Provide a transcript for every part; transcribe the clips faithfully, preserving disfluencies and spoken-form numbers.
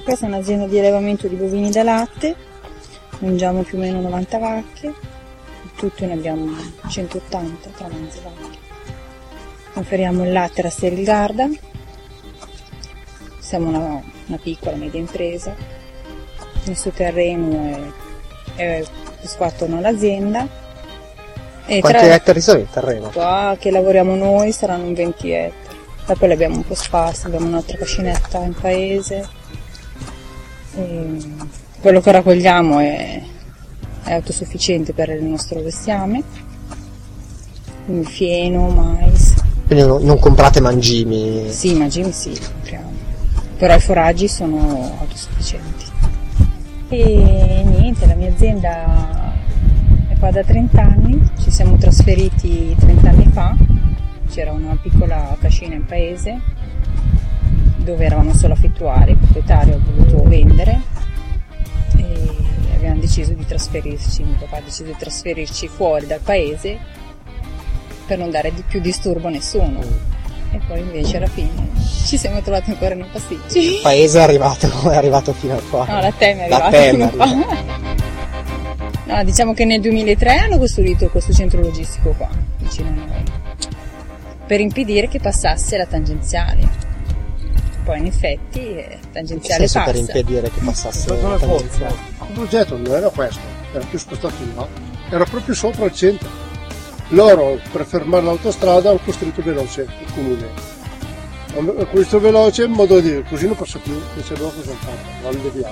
Questa è un'azienda di allevamento di bovini da latte, mangiamo più o meno novanta vacche, in tutto ne abbiamo centottanta tra mezze vacche. Conferiamo il latte alla Steril Garda, siamo una, una piccola media impresa, il nostro terreno è, è squattorno all'azienda. E quanti tra, ettari sono il terreno? Qua che lavoriamo noi saranno un venti ettari, e poi li abbiamo un po' sparsi, abbiamo un'altra cascinetta in paese, e quello che raccogliamo è, è autosufficiente per il nostro bestiame, quindi fieno, mais. Quindi non, non comprate mangimi? Sì, mangimi sì, compriamo, però i foraggi sono autosufficienti. E niente, la mia azienda è qua da trenta anni, ci siamo trasferiti trenta anni fa, c'era una piccola cascina in paese dove eravamo solo affittuari, il proprietario ha voluto vendere e abbiamo deciso di trasferirci, mio papà ha deciso di trasferirci fuori dal paese per non dare di più disturbo a nessuno. E poi invece alla fine ci siamo trovati ancora nei pasticci. Il paese è arrivato, è arrivato fino a qua. No, la Tem è arrivata la Tem fino a qua. arriva. No, diciamo che nel duemilatré hanno costruito questo centro logistico qua, vicino a noi, per impedire che passasse la tangenziale. Poi in effetti eh, tangenziale passa. passa. Per impedire che passasse la la tangenziale. Il progetto non era questo, era più spostato in là, era proprio sopra il centro. Loro, per fermare l'autostrada, hanno costruito veloce il comune. Hanno costruito veloce in modo di dire, così non passa più, invece loro cosa hanno fatto? L'hanno deviato.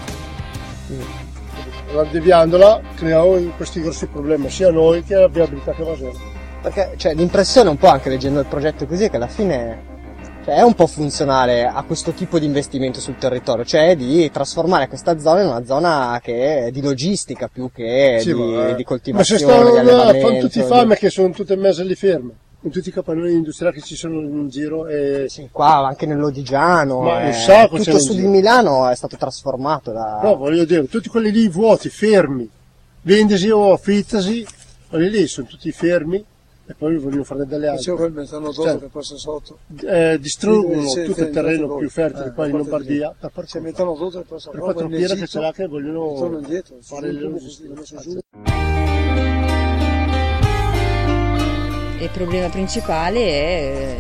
Mm. L'hanno deviandola, creiamo questi grossi problemi, sia noi che la viabilità che va a zero. Perché cioè, l'impressione un po' anche leggendo il progetto così è che alla fine cioè, è un po' funzionale a questo tipo di investimento sul territorio, cioè di trasformare questa zona in una zona che è di logistica più che sì, di, ma, di coltivazione, ma se di stanno allevamento. fanno tutti fame che sono tutte messe lì ferme, in tutti i capannoni industriali che ci sono in giro. E... Sì, qua anche nell'Odigiano, ma eh, un sacco tutto c'è su di giro. Milano è stato trasformato da... No, voglio dire, tutti quelli lì vuoti, fermi, vendesi o affittasi, quelli lì sono tutti fermi. E poi vogliono fare delle altre. C'è quel metanodotto cioè, che passa sotto. Eh, distruggono sì, tutto il terreno più fertile eh, qua in Lombardia. Per c'è metanodotto che passa per quattro piere che ce l'ha che vogliono indietro, fare le loro Il problema principale è,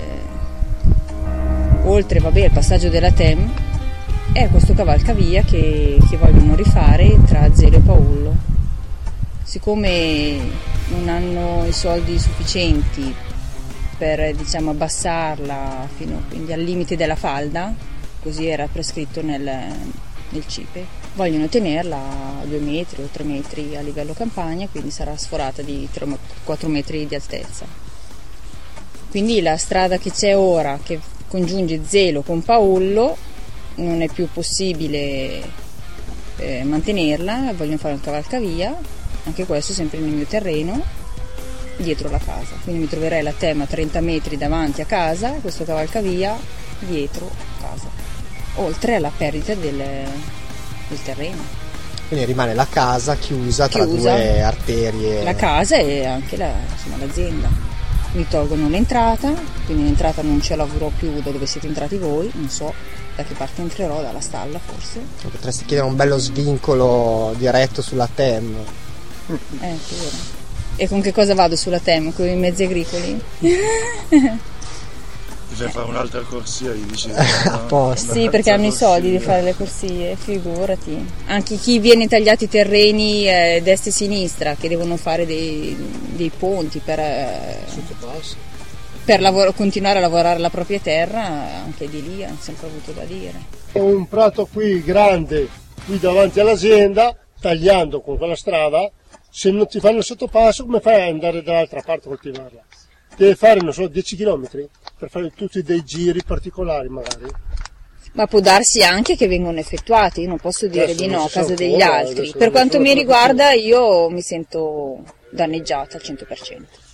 oltre vabbè, il passaggio della Tem, è questo cavalcavia che, che vogliono rifare tra Zelo e Paullo. Siccome non hanno i soldi sufficienti per diciamo abbassarla fino quindi al limite della falda, così era prescritto nel, nel C I P E, vogliono tenerla a due metri o tre metri a livello campagna, quindi sarà sforata di quattro metri di altezza. Quindi la strada che c'è ora, che congiunge Zelo con Paullo, non è più possibile eh, mantenerla, vogliono fare un cavalcavia. Anche questo sempre nel mio terreno, dietro la casa. Quindi mi troverei la Tem a trenta metri davanti a casa, questo cavalcavia dietro casa, oltre alla perdita del, del terreno. Quindi rimane la casa chiusa, chiusa tra due arterie. La casa e anche la, insomma, l'azienda. Mi tolgono l'entrata, quindi l'entrata non ce l'avrò più da dove siete entrati voi, non so da che parte entrerò, dalla stalla forse. Potresti chiedere un bello svincolo diretto sulla Tem. Eh, vero. E con che cosa vado sulla Tem? Con i mezzi agricoli? Bisogna fare un'altra corsia, gli dici. Apposta. Sì, perché hanno i soldi di fare le corsie, figurati. Anche chi viene tagliati i terreni eh, destra e sinistra, che devono fare dei, dei ponti per, eh, per lavoro, continuare a lavorare la propria terra, anche di lì hanno sempre avuto da dire. Un prato qui grande, qui davanti all'azienda, tagliando con quella strada, se non ti fanno il sottopasso come fai ad andare dall'altra parte a coltivarla? Devi fare, non so, dieci chilometri per fare tutti dei giri particolari magari. Ma può darsi anche che vengono effettuati, io non posso dire Adesso di non no a si sa casa degli ancora, altri. adesso Per quanto nessuno mi lo riguarda io mi sento danneggiata al cento per cento.